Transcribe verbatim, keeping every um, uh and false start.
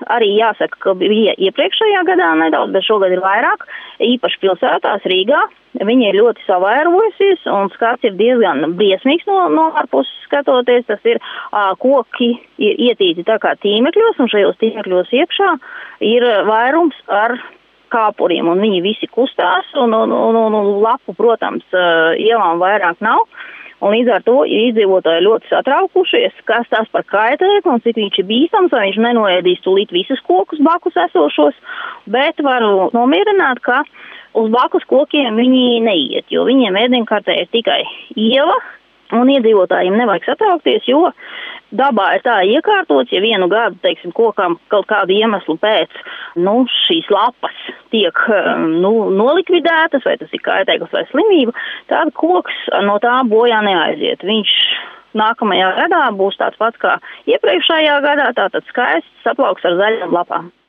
arī jāsaka, ka bija iepriekšējā gadā nedaudz, bet šogad ir vairāk, īpaši pilsētās Rīgā. Viņa ir ļoti savairojusies, un skats ir diezgan briesmīgs no, no ārpuses skatoties. Tas ir ā, koki ir ietīti tā kā tīmekļos, un šajos tīmekļos iekšā ir vairums ar kāpuriem, un viņi visi kustās, un, un, un, un, un lapu, protams, ielām vairāk nav. Un līdz ar to iedzīvotāji ļoti satraukušies, kas tas par kaitēkli un cik viņš ir bīstams, vai viņš nenoēdīs tūlīt visus kokus blakus esošos, bet varu nomierināt, ka uz blakus kokiem viņi neiet, jo viņiem ēdienkartē ir tikai iela, un iedzīvotājiem nevajag satraukties, jo dabā ir tā iekārtots, ja vienu gadu, teiksim, kokam kaut kādu iemeslu pēc, nu, šīs lapas tiek, nu, nolikvidētas, vai tas ir kaitēklis vai slimība, tad koks no tā bojā neaiziet. Viņš nākamajā gadā būs tāds pats kā iepriekšējā gadā, tātad skaists, saplauks ar zaļām lapām.